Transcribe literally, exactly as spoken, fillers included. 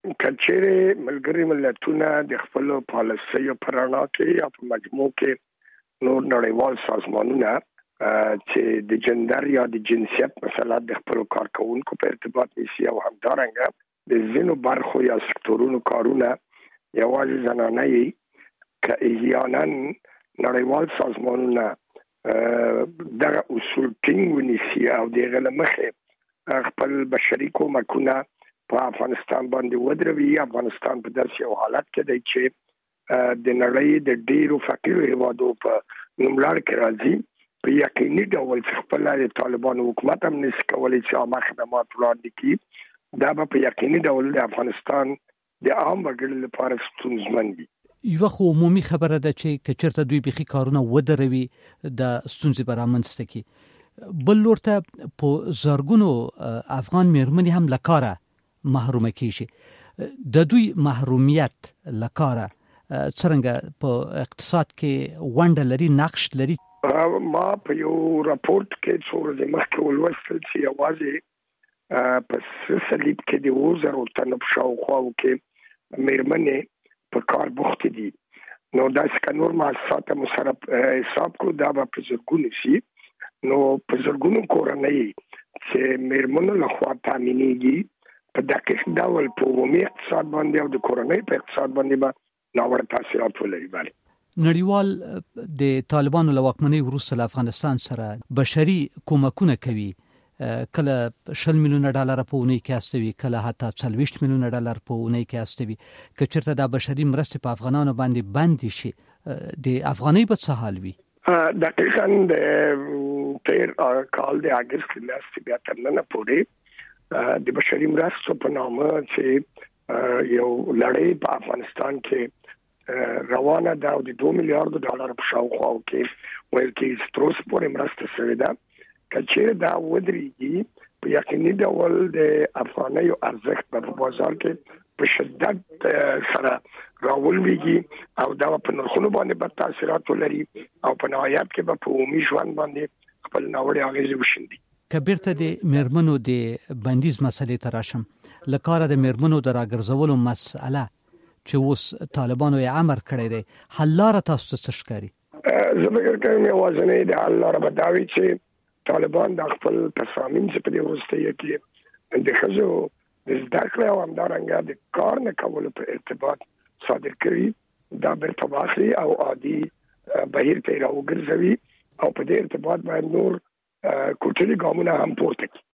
کچېره ملګری ملتونه د خپل پالیسیو پر اړه کې یا په مجموع کې نور نړیوال سازمانونه چې د جندر یا د جنسیت مسله د خپل کارکونکو په ارتباط نیسي او همدارنګه د زینو برخو یا سکتورونو کارونه یوازې زنانه یې که احیانا نړیوال سازمانونه دغه اصول ټینګ ونیسي او دغه لمخې خپل بشري کومکونه په افغانستان باندې ودروي. افغانستان په داسې یو حالت کې دی چې د نړۍ د ډیرو فقیرو هیوادو په نوملړ کې راځي. په یقیني ډول خپل د طالبانو حکومت هم نشي کولی چې عامه خدمات وړاندې کړي. دا به په یقیني ډول د افغانستان د عام وګړو لپاره ستونزمن وي. یو خو عمومي خبره ده چې کچرته دوی بيخي کارونه ودروي د ستونزې برامنځته کی. بل ورته په زرګونو افغان میرمنې هم لکاره محرومه کیږي. د دوی محرومیت لکاره څنګه په اقتصاد کې ونډه لري، نقش لري؟ ما په یو راپورټ کې څو ورځې مخکې ولوستل چې یوازې په صلیب کې د وزر او تنب شاوخواو کې میرمنې په کار بوخت دي. نو دا څنګه نور مؤسسات مصرف حساب کو دا په زرګونو شي. نو په زرګونو کورنۍ چې میرمنو له خوا تامینېږي په دقیق ډول په عمومي اقتصاد باندې او د کورنۍ په اقتصاد باندې به ناوړه تاثیرات ولري. بله نړیوال د طالبانو له واکمنۍ وروسته له افغانستان سره بشري کومکونه کوي. کله شل میلیونه ډالر په اونۍ کې استوي، کله حتی څلوېښت میلیونه ډالر په اونۍ کې استوي. که چېرته دا بشري مرستې په افغانانو باندې بندې شي د افغانۍ به څه حال وي؟ دقیقاً د تیر کال د اګست میاشتې بیا تر ننه پورې د بشري مرستو په نامه چې یو لړۍ په افغانستان کې روانه ده او د دوه میلیارډ ډالر په شاوخوا کې ویل کې تر اوسه پورې مرسته شوې ده. کچېره دا ودرېږي په یقیني ډول د افغانیو ارزښت په بازار کې په شدت سره راولويږي او دا په نرخونو باندې به تاثیرات ولري او په نهایت کې به په عمومي ژوند باندې خپل ناوړه اغېزې وشيندي. کبیرته د میرمنو د بندیز مسلې ته راشم. لکاره د میرمنو د راګرځولو مسأله چې اوس طالبانو یې امر کړی دی، حل لاره تاسو ته څه ښکاري؟ زه فکر کوم یوازینۍ د حل لاره به دا وي چې طالبان د خپل تصامیم چې په دې وروستیو کې د ښځو د زده کړې او همدارنګه د کار نه کولو په ارتباط صادر کړي دا بیرته واخلي او عادي بهیر ته یې راوګرځوي او په دې ارتباط باید نور کوټلي ګامونه هم پورته کړي.